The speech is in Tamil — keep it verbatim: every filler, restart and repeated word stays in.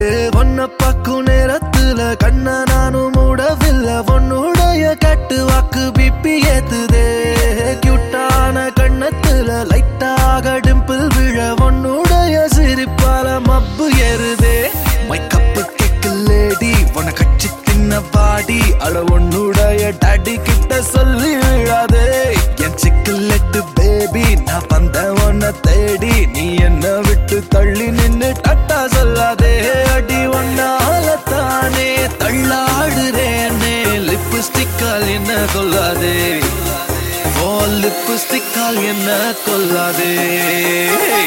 ஒன்ன பக்கும் நேரத்துல கண்ண நானும் மூடவில்லை உன்னுடைய கட்டு வாக்கு பிப்பி ஏத்துதே கியூட்டான கண்ணத்துல லைட்டாக டிம்பிள் விழ உன்னுடைய சிரிப்பால மப்பு ஏறுதே மை கப்பு கேக்கு லேடி உன கட்சி தின்ன பாடி அட உன்னுடைய டாடி கிட்ட சொல்லி விழாதே என் சிக்கலெட்டு பேபி நான் வந்த உன்ன தேடி நீ என்ன விட்டு தள்ளி நின்னு டட்டா சொல்லாதே அடி ஒன்னால தானே தள்ளாடுறேனே லிப்ஸ்டிக்கால் என்ன கொள்ளாதே ஓ லிப்ஸ்டிக்கால் என்ன கொள்ளாதே